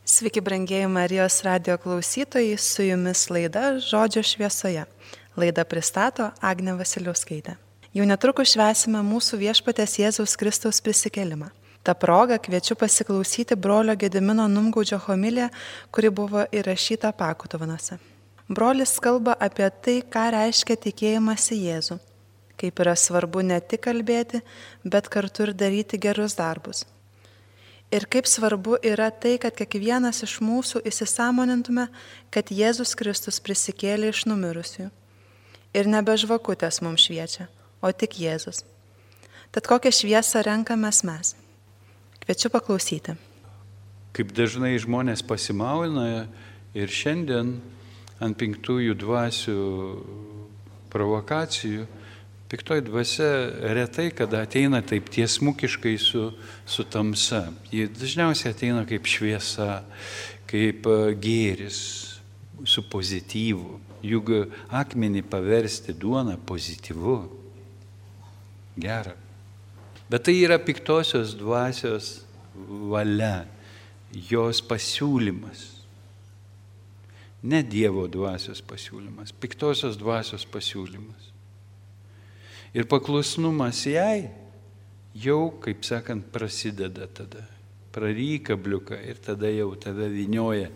Sveiki, brangieji Marijos radijo klausytojai, su jumis laida Žodžio šviesoje. Laidą pristato Agnė Vasiliauskaitė. Jau netrukus švęsime mūsų viešpaties Jėzaus Kristaus prisikėlimą. Ta proga kviečiu pasiklausyti brolio Gedimino Numgaudžio homiliją, kuri buvo įrašyta Pakutovanuose. Brolis kalba apie tai, ką reiškia tikėjimas į Jėzų, kaip yra svarbu ne tik kalbėti, bet kartu ir daryti gerus darbus. Ir kaip svarbu yra tai, kad kiekvienas iš mūsų įsisąmonintume, kad Jėzus Kristus prisikėlė iš numirusiųjų. Ir nebe žvakutės mums šviečia, o tik Jėzus. Tad kokią šviesą renkamės mes? Kviečiu paklausyti. Kaip dažnai žmonės pasimauna ir šiandien ant pinktųjų dvasių provokacijų, piktoji dvasia retai kada ateina taip tiesmukiškai su tamsa. Ji dažniausiai ateina kaip šviesa, kaip gėris, su pozityvu. Juk akmenį paversti duoną pozityvu. Gera. Bet tai yra piktosios dvasios valia, jos pasiūlymas. Ne Dievo dvasios pasiūlymas, piktosios dvasios pasiūlymas. Ir paklusnumas jai jau, kaip sakant, prasideda tada. Praryji kabliuką ir tada jau tave vynioja,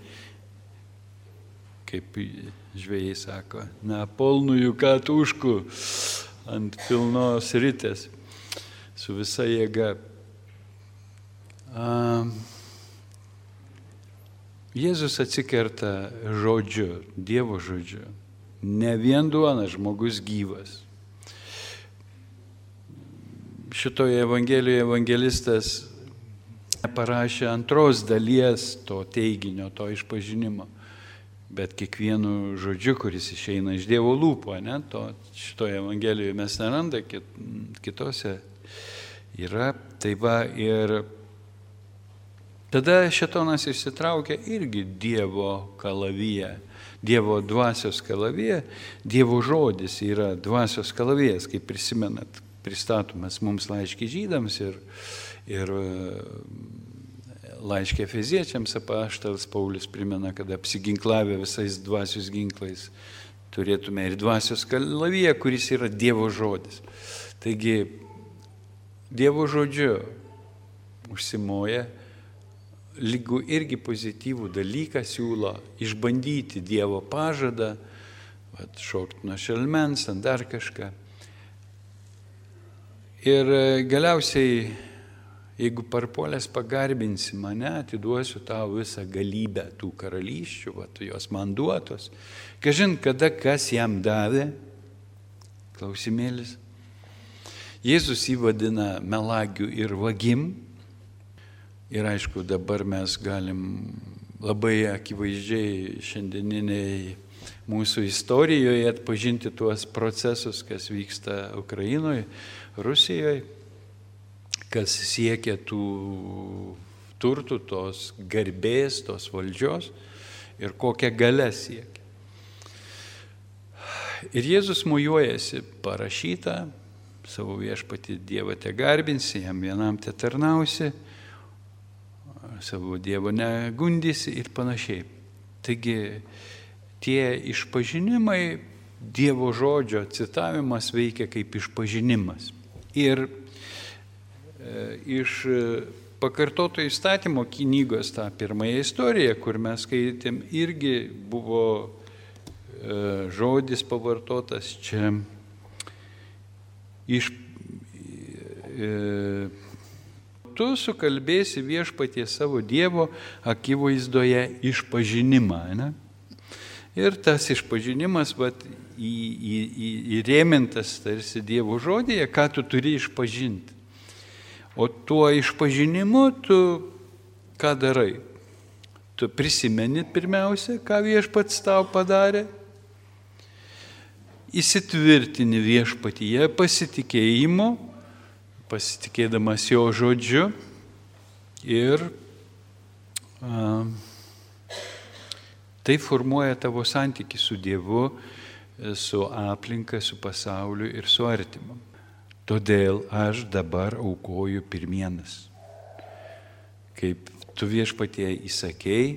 kaip žvejai sako, na, polnųjų katuškų ant pilnos ritės su visa jėga. Jėzus atsikerta žodžiu, Dievo žodžiu. Ne vien duona, žmogus gyvas. Šitoje Evangelijoje evangelistas parašė antros dalies to teiginio, to išpažinimo, bet kiekvienu žodžiu, kuris išeina iš Dievo lūpų, ne, to šitoje Evangelijoje mes neranda, kitose yra. Tai va, ir tada šėtonas išsitraukia irgi Dievo kalaviją, Dievo dvasios kalaviją. Dievo žodis yra dvasios kalavijas, kaip prisimenat, pristatomas mums laiškė žydams ir laiškė efeziečiams apaštalas Paulius primena, kad apsiginklavę visais dvasios ginklais turėtume ir dvasios kalaviją, kuris yra Dievo žodis. Taigi Dievo žodžiu užsimoja, lygu irgi pozityvų dalyką siūlo išbandyti Dievo pažadą, šokti nuo šelmens, ant dar kažką. Ir galiausiai, jeigu parpuolęs pagarbinsi mane, atiduosiu tau visą galybę tų karalysčių, jos man duotos. Kažin, kada kas jam davė, klausimėlis. Jėzus įvadina melagių ir vagim. Ir aišku, dabar mes galim labai akivaizdžiai šiandieniniai mūsų istorijoje atpažinti tuos procesus, kas vyksta Ukrainoje, Rusijoje, kas siekia tų turtų, tos garbės, tos valdžios ir kokią galę siekia. Ir Jėzus mojuojasi, parašyta, savo viešpatį Dievą te garbinsi, jam vienam te tarnausi, savo Dievo negundysi ir panašiai. Taigi tie išpažinimai, Dievo žodžio citavimas veikia kaip išpažinimas. Ir iš pakartoto įstatymo knygos tą pirmąją istoriją, kur mes skaitėm, irgi buvo žodis pavartotas čia tu sukalbėsi viešpatie savo Dievo akivaizdoje išpažinimą. Ne? Ir tas išpažinimas įrėmintas tarsi Dievo žodėje, ką tu turi išpažinti. O tuo išpažinimu tu ką darai? Tu prisimeni pirmiausia, ką viešpats tau padarė, įsitvirtini viešpatyje pasitikėjimu, pasitikėdamas jo žodžiu ir tai formuoja tavo santykį su Dievu, su aplinka, su pasauliu ir su artimu. Todėl aš dabar aukoju pirmienas. Kaip tu Viešpatie įsakei,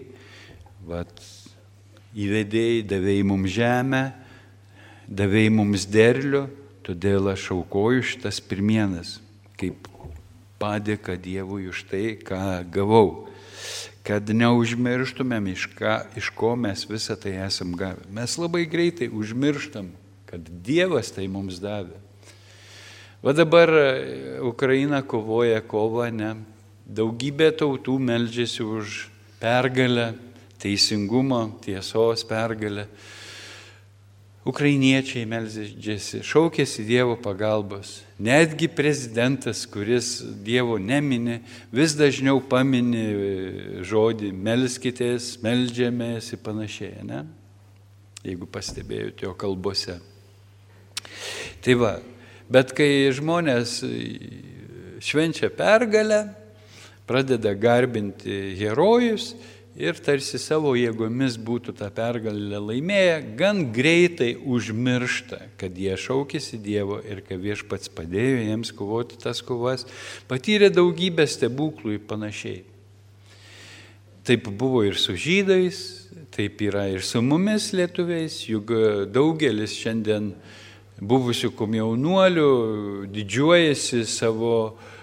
įvedėjai, davėjai mums žemę, davėjai mums derlių, todėl aš aukoju šitas pirmienas, kaip padėka Dievui už tai, ką gavau. Kad neužmirštumėm, iš ko mes visą tai esam gavę. Mes labai greitai užmirštam, kad Dievas tai mums davė. Va dabar Ukraina kovoja kovą, ne? Daugybė tautų meldžiasi už pergalę, teisingumo, tiesos pergalę. Ukrainiečiai meldžiasi, šaukėsi Dievo pagalbos. Netgi prezidentas, kuris Dievo nemini, vis dažniau pamini žodį melskitės, meldžiamės ir panašiai, ne? Jeigu pastebėjote jo kalbose. Tai va, bet kai žmonės švenčia pergalę, pradeda garbinti herojus, ir tarsi savo jėgomis būtų tą pergalę laimėję, gan greitai užmiršta, kad jie šaukėsi Dievo ir kad Viešpats padėjo jiems kovoti tas kovas, patyrė daugybę stebuklų ir panašiai. Taip buvo ir su žydais, taip yra ir su mumis lietuviais, juk daugelis šiandien buvusių komjaunuolių didžiuojasi savo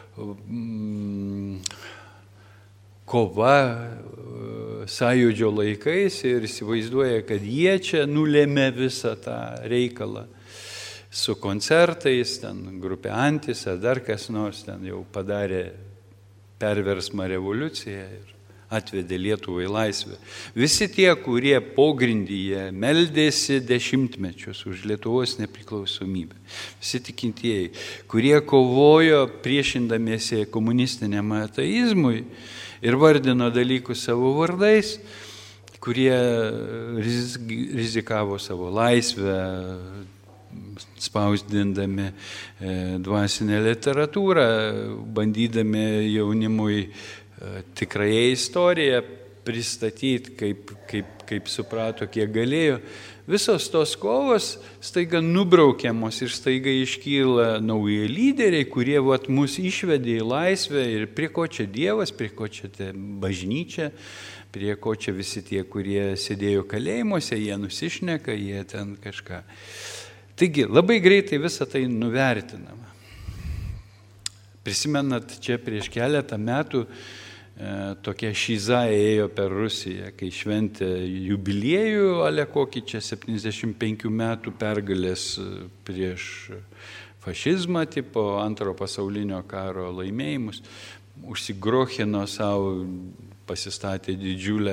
kova sąjūdžio laikais ir įsivaizduoja, kad jie čia nulėmė visą tą reikalą. Su koncertais, ten grupė Antis ar dar kas nors ten jau padarė perversmą revoliuciją ir atvedė Lietuvą į laisvę. Visi tie, kurie pogrindyje meldėsi dešimtmečius už Lietuvos nepriklausomybę. Visi tikintieji, kurie kovojo priešindamiesi komunistiniam ateizmui ir vardino dalykus savo vardais, kurie rizikavo savo laisvę, spausdindami dvasinę literatūrą, bandydami jaunimui tikrąją istoriją pristatyti, kaip suprato, kiek galėjo. Visos tos kovos staiga nubraukiamos ir staiga iškyla nauji lyderiai, kurie mus išvedė į laisvę ir prie ko čia Dievas, prie ko čia bažnyčia, prie ko čia visi tie, kurie sėdėjo kalėjimuose, jie nusišneka, jie ten kažką. Taigi labai greitai visą tai nuvertinama. Prisimenat, čia prieš keletą metų tokia šiza ėjo per Rusiją, kai šventė jubiliejų, ale kokį čia 75 metų pergalės prieš fašizmą, tipo Antro pasaulinio karo laimėjimus, užsigrochino savo, pasistatė didžiulę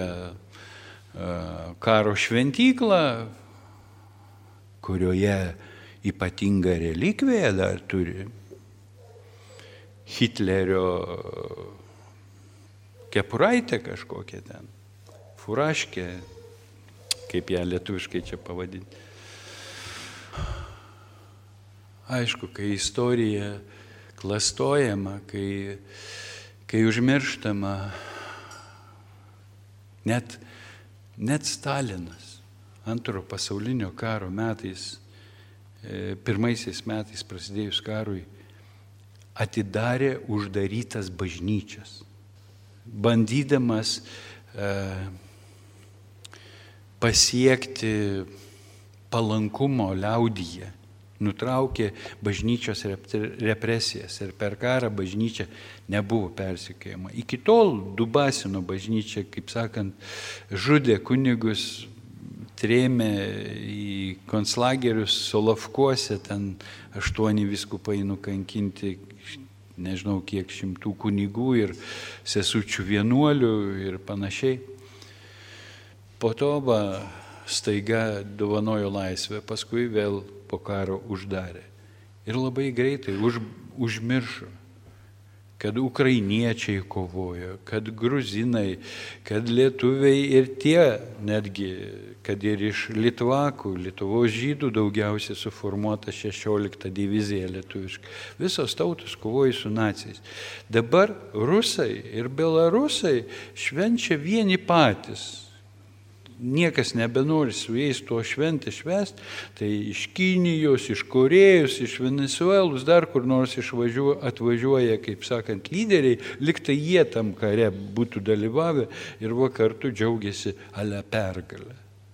karo šventyklą, kurioje ypatingą relikviją dar turi Hitlerio kepuraitė kažkokia ten, furaškė, kaip ją lietuviškai čia pavadinti. Aišku, kai istorija klastojama, kai užmirštama, net Stalinas Antro pasaulinio karo metais, pirmaisiais metais prasidėjus karui, atidarė uždarytas bažnyčias, bandydamas pasiekti palankumo liaudyje, nutraukė bažnyčios represijas ir per karą bažnyčia nebuvo persekiojama. Iki tol Dubasino bažnyčia, kaip sakant, žudė kunigus, trėmė į konclagerius Solovkuose, ten 8 vyskupai nukankinti, nežinau kiek šimtų kunigų ir sesučių vienuolių ir panašiai. Po to staiga dovanojo laisvę, paskui vėl po karo uždarė. Ir labai greitai užmiršo, kad ukrainiečiai kovojo, kad gruzinai, kad lietuviai ir tie netgi, kad ir iš litvakų, Lietuvos žydų daugiausiai suformuota 16 divizija lietuviška. Visos tautos kovoja su naciais. Dabar rusai ir belarusai švenčia vieni patys. niekas nebenori su jais to šventę švęsti, tai iš Kinijos, iš Korėjos, iš Venezuelos, dar kur nors atvažiuoja, kaip sakant, lyderiai, liktai jie tam kare būtų dalyvavę ir va kartu džiaugiasi ale pergalę.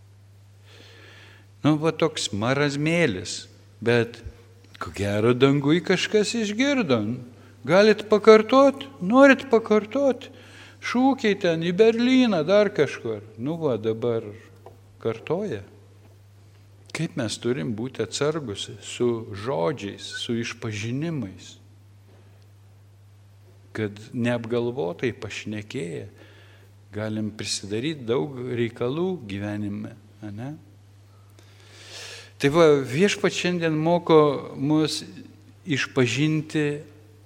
Va toks marazmėlis, bet ko gero dangui kažkas išgirdo. Galit pakartot, norit pakartot. Šūkiai ten į Berlyną, dar kažkur. Va dabar kartoja. Kaip mes turim būti atsargus su žodžiais, su išpažinimais, kad neapgalvotai pašnekėję galim prisidaryti daug reikalų gyvenime. Ne? Tai va, Viešpats šiandien moko mus išpažinti,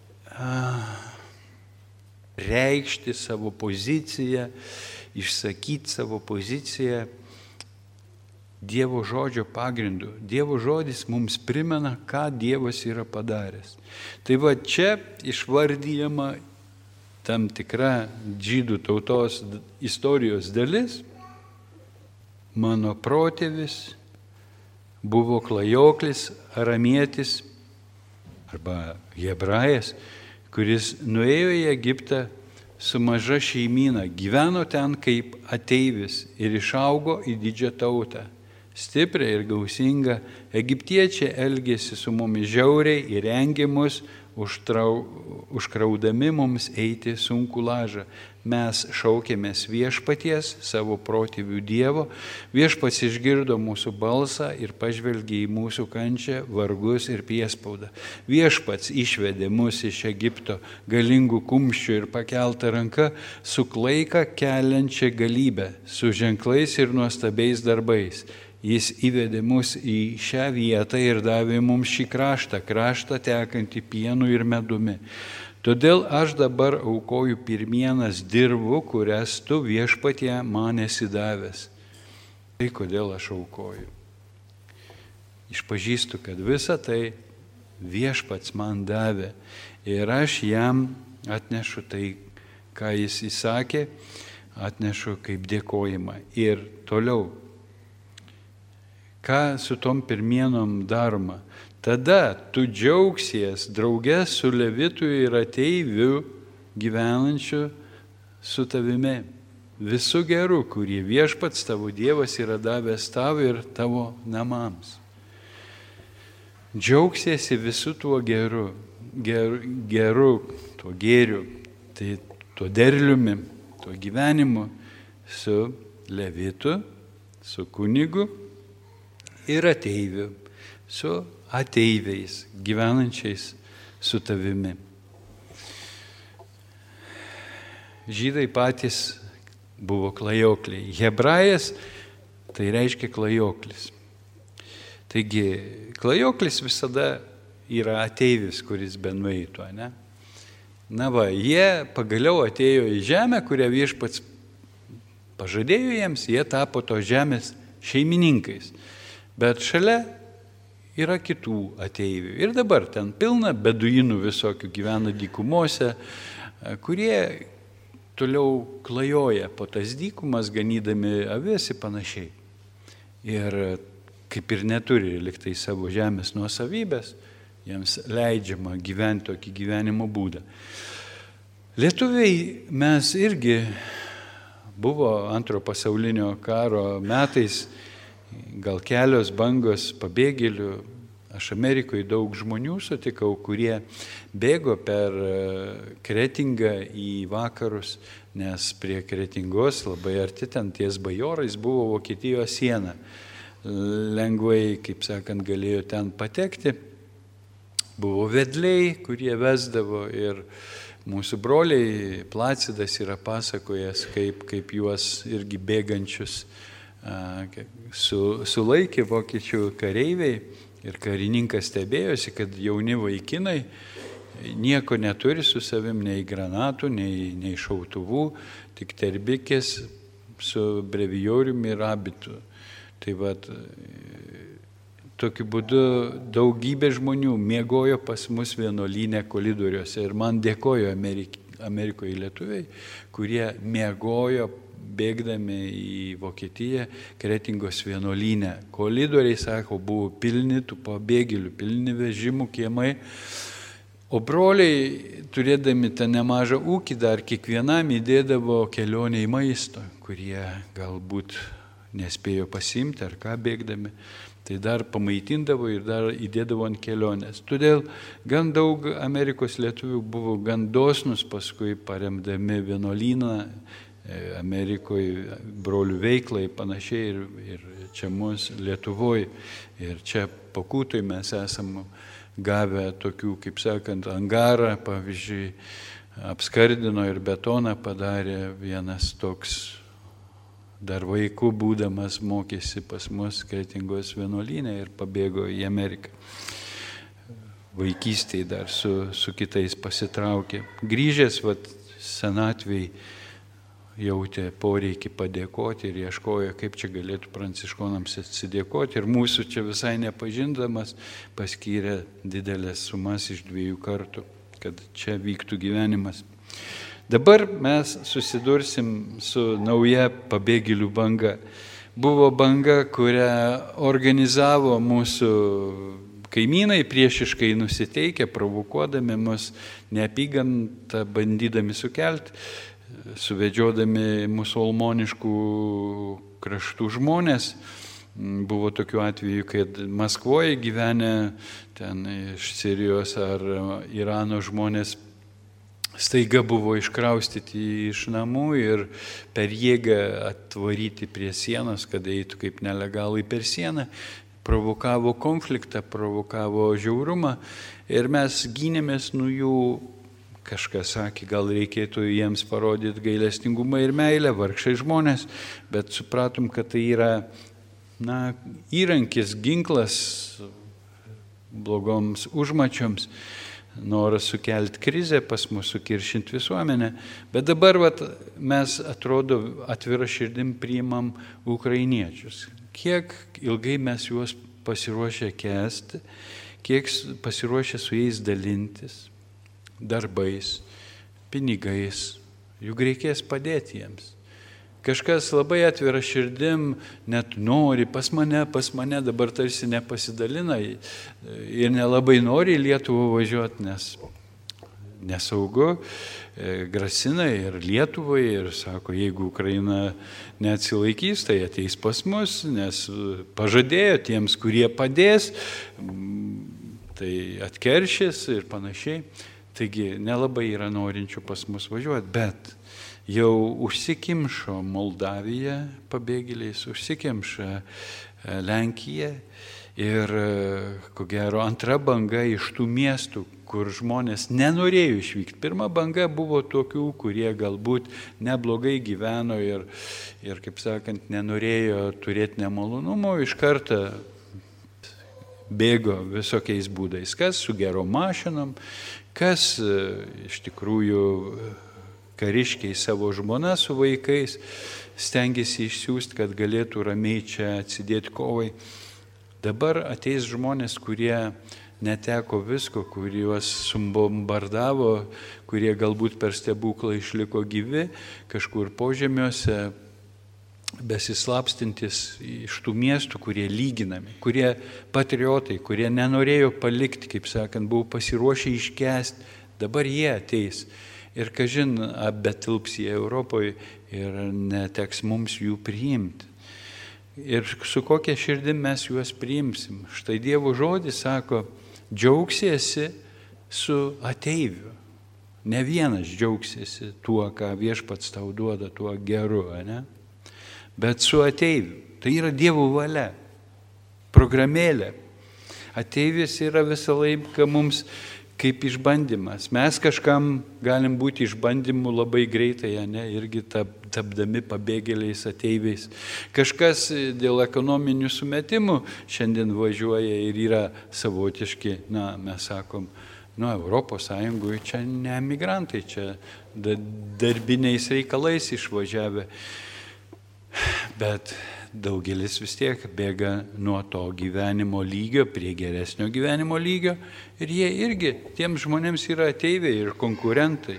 reikšti savo poziciją, išsakyti savo poziciją Dievo žodžio pagrindu. Dievo žodis mums primena, ką Dievas yra padaręs. Tai va čia išvardyjama tam tikra žydų tautos istorijos dalis. Mano protėvis buvo klajoklis, aramietis arba hebrajas, kuris nuėjo į Egiptą su maža šeimyna, gyveno ten kaip ateivis ir išaugo į didžią tautą. Stipriai ir gausingą, egiptiečiai elgėsi su mumis žiauriai ir rengė mus, užkraudami mums eiti sunkų lažą. Mes šaukėmės Viešpaties, savo protėvių Dievo, Viešpats išgirdo mūsų balsą ir pažvelgė į mūsų kančią, vargus ir priespaudą. Viešpats išvedė mus iš Egipto galingų kumščių ir pakeltą ranką su klaiką keliančia galybę, su ženklais ir nuostabiais darbais. Jis įvedė mus į šią vietą ir davė mums šį kraštą tekantį pienu ir medumi. Todėl aš dabar aukoju pirmienas dirvų, kurias tu Viešpatie man esi davęs. Tai kodėl aš aukoju? Išpažįstu, kad visa tai Viešpats man davė ir aš jam atnešu tai, ką jis įsakė, atnešu kaip dėkojimą. Ir toliau, ką su tom pirmienom daroma? Tada tu džiaugsies drauge su levitu ir ateiviu gyvenančiu su tavimi. Visų gerų, kurie Viešpats tavo Dievas yra davęs tavo ir tavo namams. Džiaugsiesi visų tuo geru, tuo gėriu, tai tuo derliumi, tuo gyvenimu su levitu, su kunigu ir ateiviu, su ateiviais, gyvenančiais su tavimi. Žydai patys buvo klajokliai. Hebrajas tai reiškia klajoklis. Taigi, klajoklis visada yra ateivis, kuris benueitų, ne? Na va, jie pagaliau atėjo į žemę, kurią Viešpats pažadėjo jiems, jie tapo to žemės šeimininkais. Bet šalia yra kitų ateivių. Ir dabar ten pilna beduinų visokių gyvena dykumose, kurie toliau klajoja po tas dykumas, ganydami avis ir panašiai. Ir kaip ir neturi liktai savo žemės nuosavybės, jiems leidžiama gyventi tokį gyvenimo būdą. Lietuviai mes irgi buvo Antro pasaulinio karo metais, gal kelios bangos pabėgėlių. Aš Amerikoje daug žmonių sutikau, kurie bėgo per Kretingą į vakarus, nes prie Kretingos labai arti ten ties bajorais buvo Vokietijos siena. Lengvai, kaip sakant, galėjo ten patekti. Buvo vedliai, kurie vesdavo ir mūsų broliai Placidas yra pasakojęs, kaip juos irgi bėgančius sulaikė vokiečių kareiviai ir karininkas stebėjosi, kad jauni vaikinai nieko neturi su savim, nei granatų, nei šautuvų, tik terbikės su brevijoriumi ir abitu. Tai vat, tokiu būdu daugybė žmonių miegojo pas mus vienuolyne koridoriuose ir man dėkojo Amerikoje lietuviai, kurie miegojo bėgdami į Vokietiją Kretingos vienuolyne. Koridoriai, sako, buvo pilni tų pabėgėlių, pilni vežimų kiemai. O broliai, turėdami tą nemažą ūkį, dar kiekvienam įdėdavo kelionę į maisto, kurie galbūt nespėjo pasiimti ar ką bėgdami. Tai dar pamaitindavo ir dar įdėdavo ant kelionės. Todėl gan daug Amerikos lietuvių buvo gan dosnus paskui paremdami vienuolyną Amerikoje, brolių veiklai panašiai ir čia mūsų Lietuvoje. Ir čia Pakutoj mes esam gavę tokių, kaip sakant, angarą, pavyzdžiui, apskardino ir betoną padarė vienas toks. Dar vaikų būdamas mokėsi pas mus Kretingos vienuolyne ir pabėgo į Ameriką. Vaikystėje dar su kitais pasitraukė. Grįžęs senatvėj jautė poreikį padėkoti ir ieškojo, kaip čia galėtų pranciškonams atsidėkoti. Ir mūsų čia visai nepažindamas paskyrė didelės sumas iš 2 kartų, kad čia vyktų gyvenimas. Dabar mes susidursim su nauja pabėgėlių banga. Buvo banga, kurią organizavo mūsų kaimynai priešiškai nusiteikę, provokuodami mus, neapykantą bandydami sukelti, suvedžiodami musulmoniškų kraštų žmonės. Buvo tokių atvejų, kad Maskvoje gyvenę ten iš Sirijos ar Irano žmonės staiga buvo iškraustyti iš namų ir per jėgą atvaryti prie sienos, kad eitų kaip nelegalai per sieną, provokavo konfliktą, provokavo žiaurumą ir mes gynėmės nuo jų. Kažkas sakė, gal reikėtų jiems parodyti gailestingumą ir meilę, vargšai žmonės, bet supratom, kad tai yra įrankis, ginklas blogoms užmačioms. Noras sukelti krizę, pas mus sukiršinti visuomenę. Bet dabar mes atrodo atvira širdim priimam ukrainiečius. Kiek ilgai mes juos pasiruošę kęsti, kiek pasiruošę su jais dalintis, darbais, pinigais, juk reikės padėti jiems. Kažkas labai atvira širdim net nori pas mane dabar tarsi nepasidalina ir nelabai nori į Lietuvą važiuoti, nes nesaugu, grasina ir Lietuvai ir sako, jeigu Ukraina neatsilaikys, tai ateis pas mus, nes pažadėjo tiems, kurie padės, tai atkeršys ir panašiai. Taigi nelabai yra norinčių pas mus važiuoti, bet jau užsikimšo Moldavija pabėgėliais, užsikimšo Lenkija ir, ko gero, antra banga iš tų miestų, kur žmonės nenorėjo išvykti. Pirma banga buvo tokių, kurie galbūt neblogai gyveno ir kaip sakant, nenorėjo turėti nemalonumų, iš karto bėgo visokiais būdais. Kas su gerom mašinom, kas iš tikrųjų kariškiai savo žmona su vaikais stengiasi išsiųsti, kad galėtų ramiai čia atsidėti kovai. Dabar ateis žmonės, kurie neteko visko, kuriuos subombardavo, kurie galbūt per stebuklą išliko gyvi, kažkur požemiuose, besislapstintis iš tų miestų, kurie lyginami, kurie patriotai, kurie nenorėjo palikti, kaip sakant, buvo pasiruošę iškęsti, dabar jie ateis. Ir kažin, betilps jie Europoje ir neteks mums jų priimti. Ir su kokia širdim mes juos priimsim. Štai Dievo žodis sako, džiaugsiesi su ateiviu. Ne vienas džiaugsiesi tuo, ką viešpats tau duoda, tuo geru, ne? Bet su ateiviu. Tai yra Dievo valia, programėlė. Ateivis yra visą laiką mums kaip išbandymas. Mes kažkam galim būti išbandymu labai greitai, ne, irgi tapdami pabėgėliais, ateiviais. Kažkas dėl ekonominių sumetimų šiandien važiuoja ir yra savotiški, mes sakom, Europos Sąjungoje čia ne migrantai, čia darbiniais reikalais išvažiavę. Bet daugelis vis tiek bėga nuo to gyvenimo lygio prie geresnio gyvenimo lygio ir jie irgi, tiems žmonėms yra ateiviai ir konkurentai.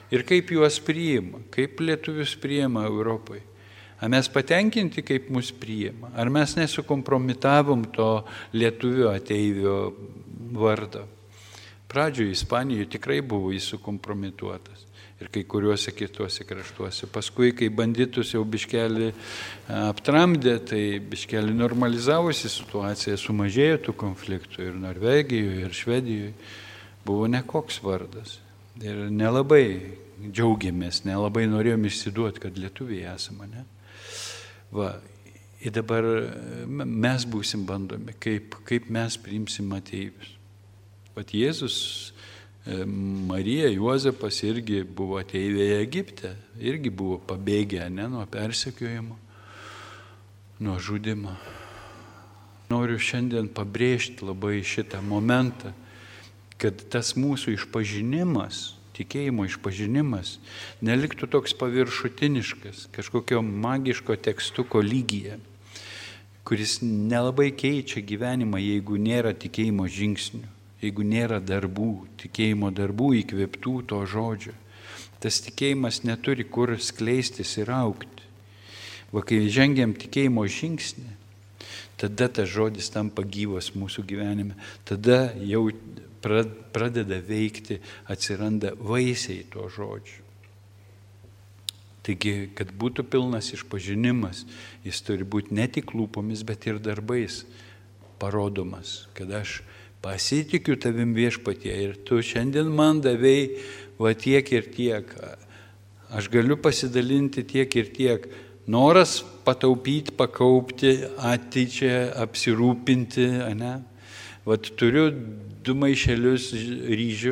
ir kaip juos priima, kaip lietuvius priima Europai. Ar mes patenkinti, kaip mus priima? Ar mes nesukompromitavom to lietuvio ateivio vardą? Pradžioje Ispanijoje tikrai buvo jis sukompromituotas ir kai kuriuose kituose kraštuose. Paskui, kai banditus jau biškelį aptramdė, tai biškelį normalizavosi situacija, sumažėjo tų konfliktų ir Norvegijoje, ir Švedijoje. Buvo nekoks vardas. Ir nelabai džiaugiamės, nelabai norėjom išsiduoti, kad lietuviai esame, ne? Va, ir dabar mes būsim bandomi, kaip mes priimsim ateivius. Vat Jėzus, Marija, Juozapas irgi buvo ateiviai Egipte, irgi buvo pabėgę, ne, nuo persekiojimo, nuo žudimo. Noriu šiandien pabrėžti labai šitą momentą, kad tas mūsų išpažinimas, tikėjimo išpažinimas, neliktų toks paviršutiniškas, kažkokio magiško tekstuko lygyje, kuris nelabai keičia gyvenimą, jeigu nėra tikėjimo žingsnių. Jeigu nėra darbų, tikėjimo darbų įkvėptų to žodžio, tas tikėjimas neturi kur skleistis ir augti. Va, kai žengiam tikėjimo žingsnį, tada tas žodis tampa gyvas mūsų gyvenime, tada jau pradeda veikti, atsiranda vaisiai to žodžio. Taigi, kad būtų pilnas išpažinimas, jis turi būti ne tik lūpomis, bet ir darbais parodomas, kad aš pasitikiu tavim Viešpatie ir tu šiandien man davei va tiek ir tiek. Aš galiu pasidalinti tiek ir tiek. Noras pataupyti, pakaupti, ateičiai apsirūpinti, ne? Vat turiu 2 maišelius ryžių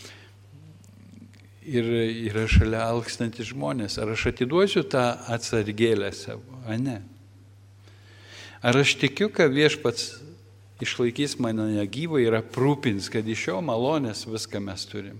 ir yra šalia alkstantis žmonės. Ar aš atiduosiu tą atsargėlę savo, ar ne? Ar aš tikiu, kad Viešpats išlaikys mane gyvą ir aprūpins, kad iš jo malonės viską mes turim.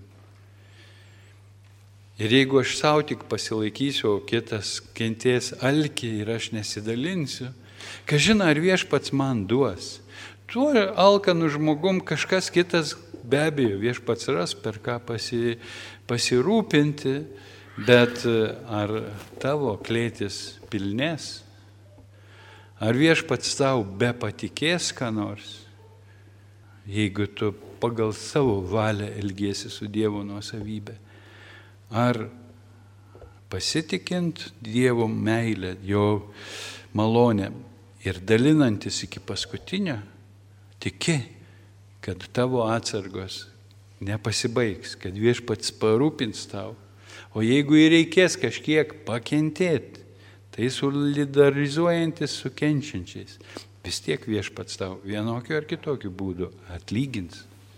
Ir jeigu aš savo tik pasilaikysiu, o kitas kentės alkį ir aš nesidalinsiu, kažin ar Viešpats man duos. Tuo alkanu žmogum kažkas kitas be abejo Viešpats ras, per ką pasirūpinti, bet ar tavo klėtis pilnės? Ar Viešpats tau be patikės ką nors, jeigu tu pagal savo valią elgiesi su Dievo nuosavybė? Ar pasitikint Dievo meilę, jo malonę ir dalinantis iki paskutinio, tiki, kad tavo atsargos nepasibaigs, kad Viešpats parūpins tau, o jeigu ir reikės kažkiek pakentėti, tai solidarizuojantis su kenčiančiais, vis tiek Viešpats tau vienokiu ar kitokiu būdu atlygins.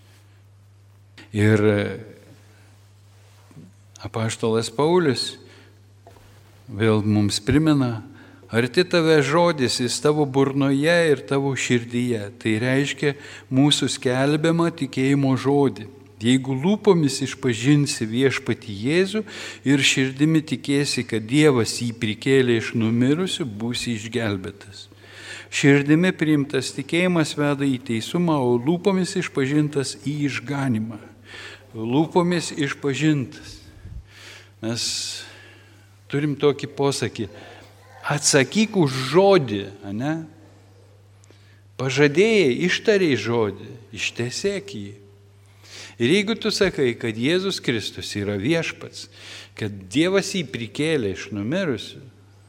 Ir apaštalas Paulius vėl mums primena, arti tave žodis, jis tavo burnoje ir tavo širdyje. Tai reiškia mūsų skelbiamą tikėjimo žodį. Jeigu lūpomis išpažinsi Viešpatį Jėzų ir širdimi tikėsi, kad Dievas jį prikėlė iš numirusių, būsi išgelbėtas. Širdimi priimtas tikėjimas veda į teisumą, o lūpomis išpažintas į išganimą. Lūpomis išpažintas. Mes turim tokį posakį, atsakyk už žodį, ne? Pažadėjai, ištariai žodį, ištesėk jį. Ir jeigu tu sakai, kad Jėzus Kristus yra Viešpats, kad Dievas jį prikėlė iš numirusių,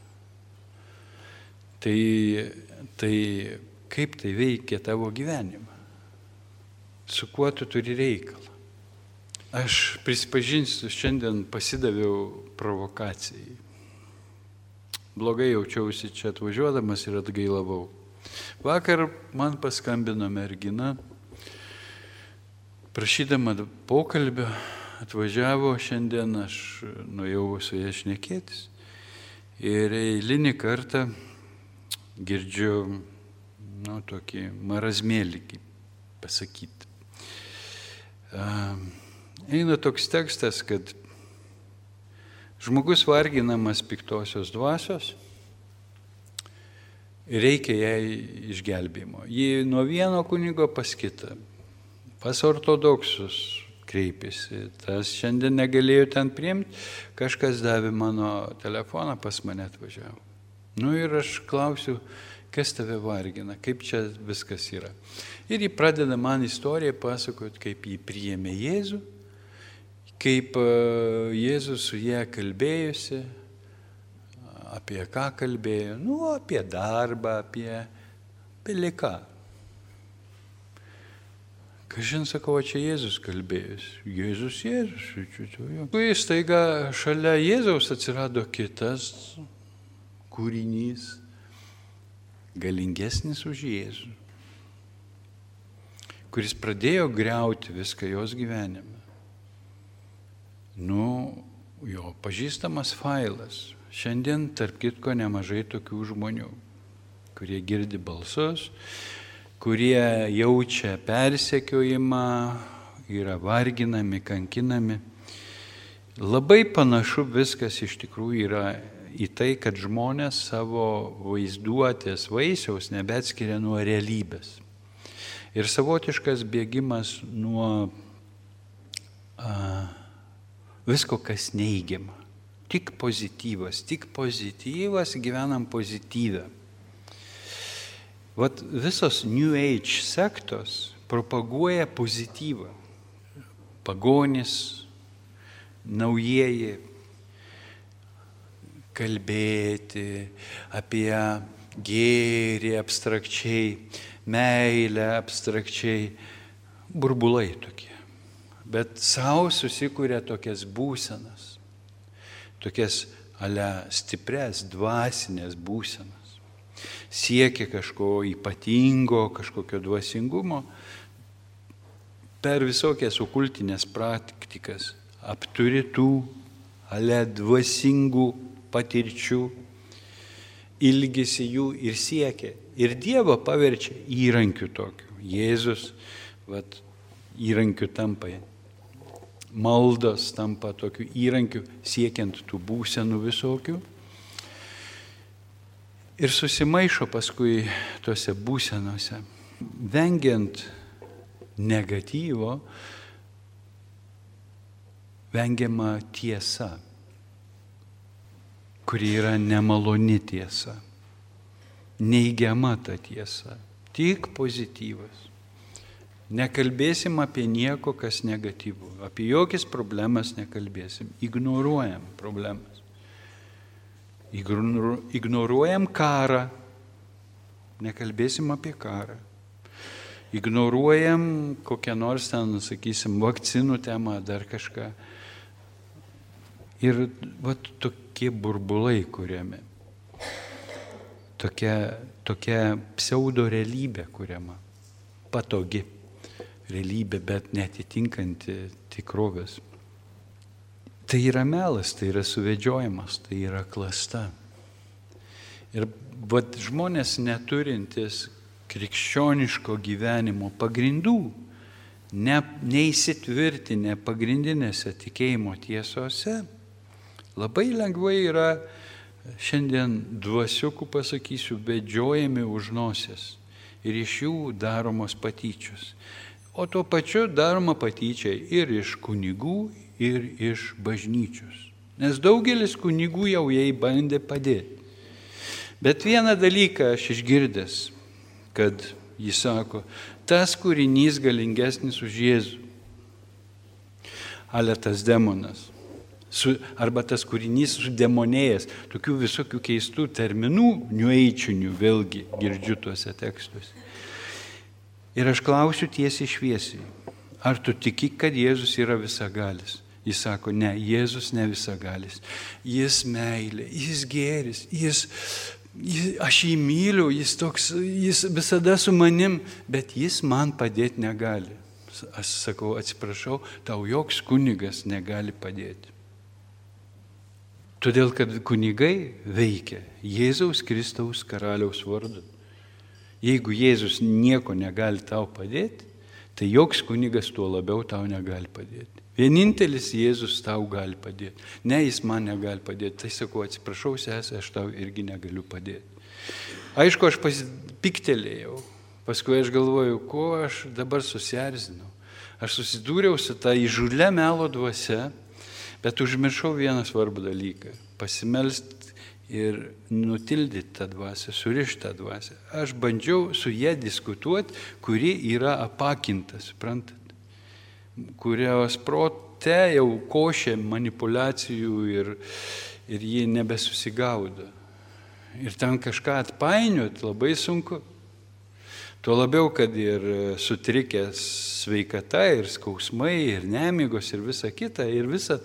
tai kaip tai veikia tavo gyvenimą? Su kuo tu turi reikalą? Aš prisipažinsiu, šiandien pasidaviau provokacijai. Blogai jaučiausi čia atvažiuodamas ir atgailavau. Vakar man paskambino mergina, prašydama pokalbio, atvažiavo šiandien, aš nuėjau su ja šnekėtis ir eilinį kartą girdžiu, tokį marazmėlį, kaip pasakyti. Eina toks tekstas, kad žmogus varginamas piktosios dvasios, reikia jai išgelbėjimo. Ji nuo vieno kunigo pas kitą, pas ortodoksus, kreipėsi. Tas šiandien negalėjo ten priimti, kažkas davė mano telefoną, pas mane atvažiavo. Ir aš klausiu, kas tave vargina, kaip čia viskas yra. Ir jį pradeda man istoriją pasakoti, kaip jį priėmė Jėzų, kaip Jėzus su jie kalbėjusi, apie ką kalbėjo, apie darbą, apie liką. Kažin sakau, čia Jėzus kalbėjus. Jėzus. Kai staiga šalia Jėzaus atsirado kitas kūrinys, galingesnis už Jėzų, kuris pradėjo griauti viską jos gyvenime. Jo pažįstamas failas. Šiandien, tarp kitko, nemažai tokių žmonių, kurie girdi balsus, kurie jaučia persekiojimą, yra varginami, kankinami. Labai panašu viskas iš tikrųjų yra į tai, kad žmonės savo vaizduotės vaisiaus nebeatskiria nuo realybės. Ir savotiškas bėgimas nuo visko, kas neigiama. Tik pozityvas, gyvenam pozityvę. Visos New Age sektos propaguoja pozityvą. Pagonys, naujieji, kalbėti apie gėrį abstrakčiai, meilę abstrakčiai, burbulai tokie. Bet savo susikūrė tokias būsenas, tokias stiprias, dvasinės būsenas. Siekia kažko ypatingo, kažkokio dvasingumo per visokias okultinės praktikas, apturi tų dvasingų patirčių, ilgisi jų ir siekia. Ir Dievą paverčia įrankiu tokiu. Jėzus įrankiu tampa. Maldos tampa tokiu įrankiu siekiant tų būsenų visokių. Ir susimaišo paskui tose būsenose. Vengiant negatyvo, vengiama tiesa, kuri yra nemaloni tiesa. Neigiama ta tiesa, tik pozityvas. Nekalbėsim apie nieko, kas negatyvu. Apie jokias problemas nekalbėsim. Ignoruojam problemas. Ignoruojam karą, nekalbėsim apie karą. Ignoruojam kokią nors ten, sakysim, vakcinų temą, dar kažką. Ir tokie burbulai kuriami. Tokia pseudo realybė kuriama. Patogi realybė, bet netitinkanti tikrovės. Tai yra melas, tai yra suvedžiojimas, tai yra klasta. Ir žmonės neturintis krikščioniško gyvenimo pagrindų, neįsitvirtinę pagrindinėse tikėjimo tiesose, labai lengvai yra šiandien dvasiukų, pasakysiu, vedžiojami už nosies ir iš jų daromos patyčios. O tuo pačiu daroma patyčia ir iš kunigų, ir iš bažnyčios. Nes daugelis kunigų jau jai bandė padėti. Bet vieną dalyką aš išgirdęs, kad jis sako, tas kūrinys galingesnis už Jėzų. Tas demonas. Arba tas kūrinys sudemonėjęs. Tokių visokių keistų terminų, niueičinių, vėlgi girdžiu tuose tekstuose. Ir aš klausiu tiesiai šviesiai, ar tu tiki, kad Jėzus yra visagalis? Jis sako, ne, Jėzus ne visagalis. Jis meilė, jis gėris, aš jį myliu, jis visada su manim, bet jis man padėti negali. Aš sakau, atsiprašau, tau joks kunigas negali padėti. Todėl, kad kunigai veikia Jėzaus Kristaus karaliaus vardu. Jeigu Jėzus nieko negali tau padėti, tai joks kunigas tuo labiau tau negali padėti. Vienintelis Jėzus tau gali padėti. Ne, jis man negali padėti. Tai sakau, atsiprašau, sesė, aš tau irgi negaliu padėti. Aišku, aš piktelėjau. Paskui aš galvoju, ko aš dabar susierzinau. Aš susidūriau su tą įžūlę melo dvasia, bet užmiršau vieną svarbų dalyką - pasimelsti ir nutildyti tą dvasią, surišti tą dvasią. Aš bandžiau su jie diskutuoti, kuri yra apakinta, suprantat, kurios prote jau košė manipulacijų ir jie nebesusigaudo. Ir ten kažką atpainioti labai sunku. Tuo labiau, kad ir sutrikęs sveikata, ir skausmai, ir nemigos, ir visa kita. Ir visa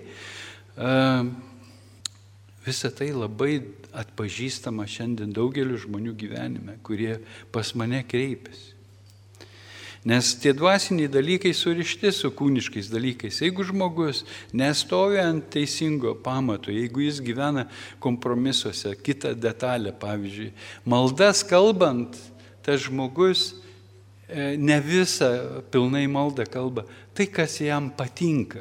tai labai atpažįstama šiandien daugeliu žmonių gyvenime, kurie pas mane kreipiasi. Nes tie dvasiniai dalykai surišti su kūniškais dalykais. Jeigu žmogus nestovi ant teisingo pamato, jeigu jis gyvena kompromisuose, kitą detalę, pavyzdžiui, maldas kalbant, tas žmogus ne visą pilnai maldą kalba, tai kas jam patinka.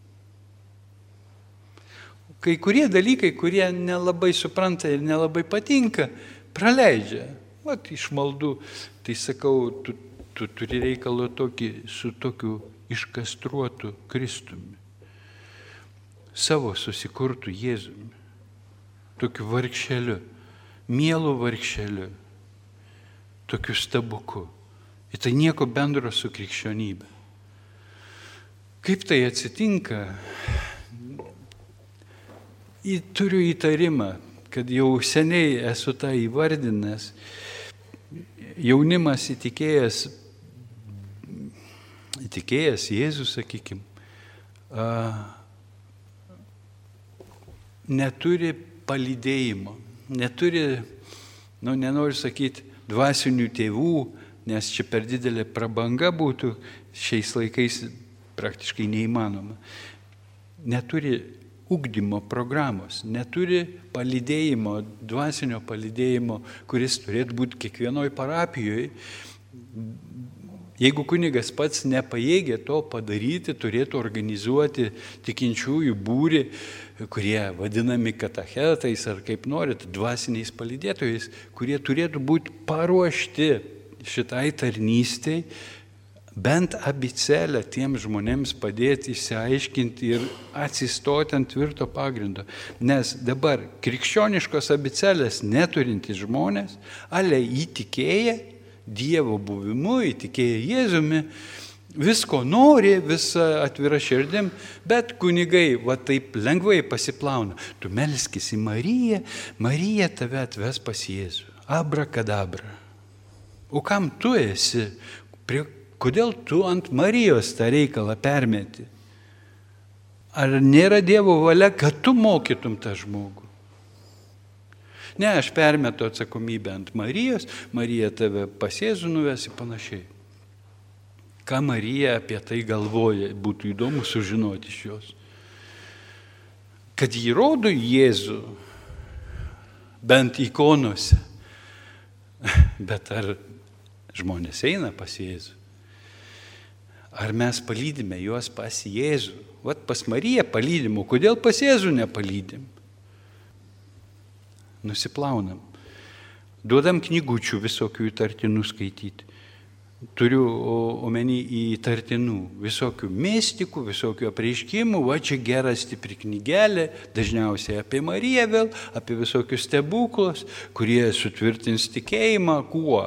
Kai kurie dalykai, kurie nelabai supranta ir nelabai patinka, praleidžia. Vat iš maldų, tai sakau, tu turi reikalą su tokiu iškastruotu Kristumi, savo susikurtų Jėzumi, tokiu vargšeliu, mielu vargšeliu, tokiu stabuku. Ir tai nieko bendro su krikščionybė. Kaip tai atsitinka? Turiu įtarimą, kad jau seniai esu tą įvardinęs. Jaunimas įtikėjęs Jėzų, sakykime, neturi palydėjimo, neturi, nenoriu sakyti, dvasinių tėvų, nes čia per didelė prabanga būtų šiais laikais praktiškai neįmanoma. Neturi ugdymo programos, neturi palydėjimo, dvasinio palydėjimo, kuris turėtų būti kiekvienoj parapijoje. Jeigu kunigas pats nepajėgia to padaryti, turėtų organizuoti tikinčiųjų būrį, kurie vadinami katechetais ar kaip norit, dvasiniais palydėtojais, kurie turėtų būti paruošti šitai tarnystei, bent abicelę tiems žmonėms padėti išsiaiškinti ir atsistoti ant tvirto pagrindo. Nes dabar krikščioniškos abicelės neturintys žmonės, ale įtikėję Dievo buvimu, įtikėję Jėzumi, visko nori, visą atvirą širdim, bet kunigai va taip lengvai pasiplauna. Tu melskis į Mariją, Marija tave atves pas Jėzų. Abrakadabra. O kam tu esi? Kodėl tu ant Marijos tą reikalą permeti? Ar nėra Dievo valia, kad tu mokytum tą žmogų? Ne, aš permetu atsakomybę ant Marijos, Marija tave pas Jėzų nuves ir panašiai. Ką Marija apie tai galvoja, būtų įdomu sužinoti iš jos. Kad jį rodo Jėzų, bent ikonose, bet ar žmonės eina pas Jėzų? Ar mes palydime juos pas Jėzų? Vat pas Mariją palydim, kodėl pas Jėzų nepalydim? Nusiplaunam. Duodam knygučių visokių įtartinų skaityti. Turiu omeny įtartinų visokių mistikų, visokių apreiškimų. Va čia gera stipri knygelė, dažniausiai apie Mariją vėl, apie visokius stebuklus, kurie sutvirtins tikėjimą. Kuo?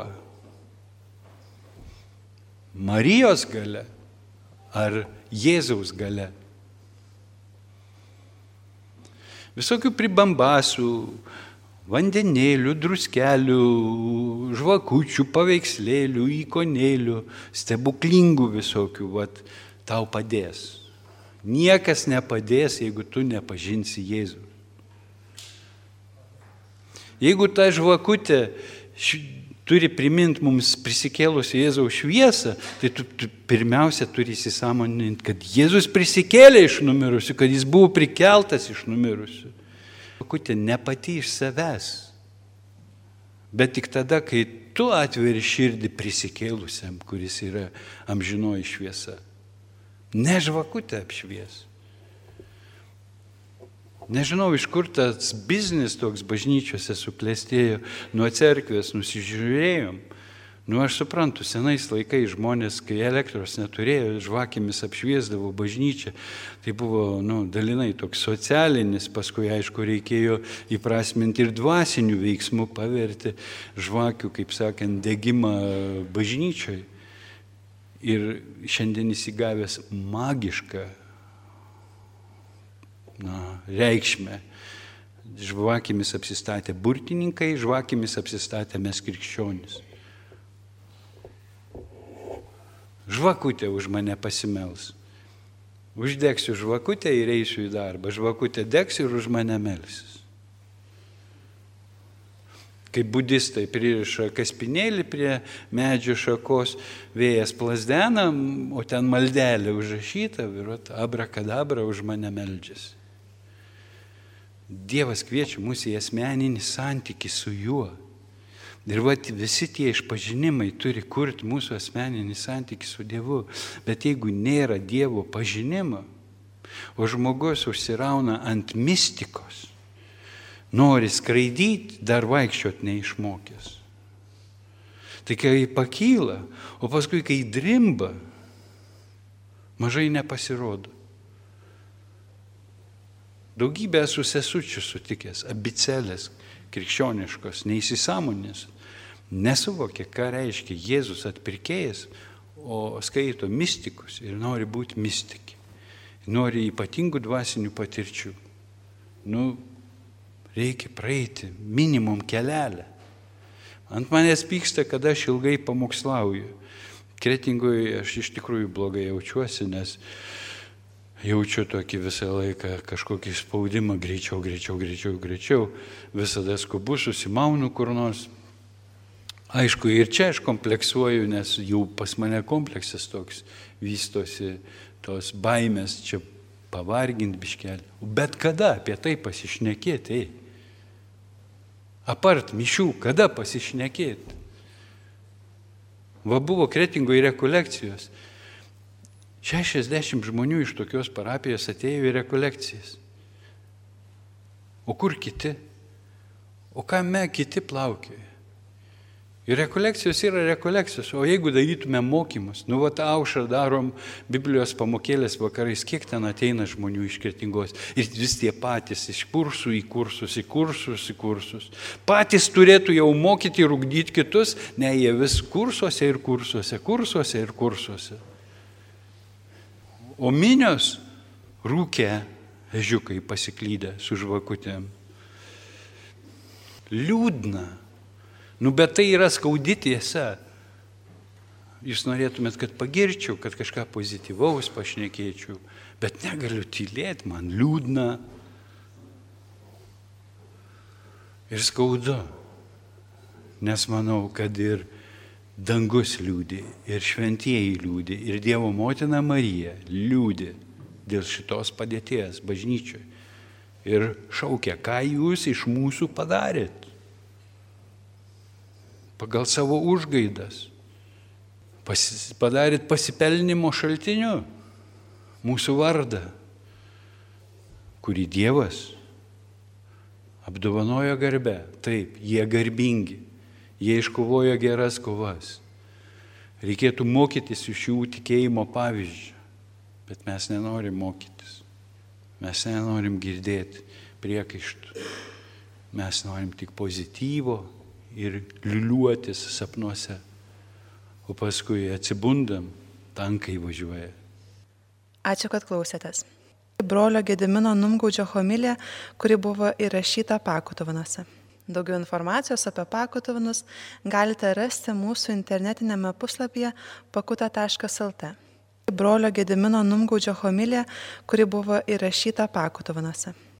Marijos galia ar Jėzaus galia? Visokių pribambasų, vandenėlių, druskelių, žvakučių, paveikslėlių, ikonėlių, stebuklingų visokių, tau padės. Niekas nepadės, jeigu tu nepažinsi Jėzų. Jeigu ta žvakutė turi priminti mums prisikėlus Jėzaus šviesą, tai tu pirmiausia turi įsisąmoninti, kad Jėzus prisikėlė iš numirusių, kad jis buvo prikeltas iš numirusių. Žvakutė ne pati iš savęs, bet tik tada, kai tu atveri širdį prisikėlusiam, kuris yra amžinoji šviesa. Ne žvakutė apšvies. Nežinau, iš kur tas biznis toks bažnyčiose suklestėjo, nuo cerkvės nusižiūrėjom, Aš suprantu, senais laikais žmonės, kai elektros neturėjo, žvakėmis apšviesdavo bažnyčią, tai buvo dalinai toks socialinis, paskui aišku reikėjo įprasminti ir dvasinių veiksmų, paverti žvakių, kaip sakant, degimą bažnyčiai. Ir šiandien įsigavęs magišką reikšmę. Žvakėmis apsistatė burtininkai, žvakėmis apsistatė mes krikščionys. Žvakutė už mane pasimels. Uždegsiu žvakutę ir eisiu į darbą. Žvakutė degs ir už mane melsis. Kaip budistai pririša kaspinėlį prie medžio šakos, vėjas plazdena, o ten maldelė užrašyta, abrakadabra už mane meldžiasi. Dievas kviečia mus į asmeninį santykį su juo. Ir visi tie išpažinimai turi kurti mūsų asmeninį santykį su Dievu. Bet jeigu nėra Dievo pažinimo, o žmogus užsirauna ant mistikos, nori skraidyti, dar vaikščiot neišmokęs. Tai kai pakyla, o paskui kai drimba, mažai nepasirodo. Daugybę esu sesučių sutikęs, abicelės, krikščioniškos, neįsisąmonės, nesuvokė, ką reiškia Jėzus atpirkėjas, o skaito mistikus ir nori būti mistiki. Nori ypatingų dvasinių patirčių. Reikia praeiti minimum kelelę. Ant manęs pyksta, kada aš ilgai pamokslauju. Kretingoje aš iš tikrųjų blogai jaučiuosi, nes jaučiu tokį visą laiką kažkokį spaudimą greičiau. Visada skubu, susimaunu kur nors. Aišku, ir čia aš kompleksuoju, nes jau pas mane kompleksas toks vystosi, tos baimės čia pavarginti biškelį. Bet kada apie tai pasišnekėti? Apart mišių, kada pasišnekėti? Buvo Kretingoje rekolekcijos. 60 žmonių iš tokios parapijos atėjo į rekolekcijas. O kur kiti? O kame kiti plaukioja? Ir rekolekcijos yra rekolekcijos, o jeigu darytume mokymus, aušrą darom Biblijos pamokėlės vakarais, kiek ten ateina žmonių iš Kretingos ir vis tie patys iš kursų į kursus. Patys turėtų jau mokyti ir ugdyti kitus, ne jie vis kursuose. O minios rūkė ežiukai pasiklydę su žvakutėm. Liūdna. Bet tai yra skaudi tiesa. Jūs norėtumėt, kad pagirčiau, kad kažką pozityvaus pašnekėčiau, bet negaliu tylėti, man liūdna. Ir skaudu, nes manau, kad ir dangus liūdi, ir šventieji liūdi, ir Dievo motina Marija liūdi dėl šitos padėties bažnyčioje. Ir šaukia, ką jūs iš mūsų padarėt? Pagal savo užgaidas. Padarėt pasipelnimo šaltiniu mūsų vardą, kurį Dievas apdovanojo garbe. Taip, jie garbingi, jie iškovojo geras kovas. Reikėtų mokytis iš jų tikėjimo pavyzdžio, bet mes nenorim mokytis. Mes nenorim girdėti priekaištų. Mes norim tik pozityvo ir liuliuotis sapnuose, o paskui atsibundam, tankai važiuoja. Ačiū, kad klausėtės. Brolio Gedimino Numgaudžio homilija, kuri buvo įrašyta Pakutovanuose. Daugiau informacijos apie Pakutavanus galite rasti mūsų internetinėme puslapyje pakuta.lt. Brolio Gedimino Numgaudžio homilija, kuri buvo įrašyta Pakutovanuose.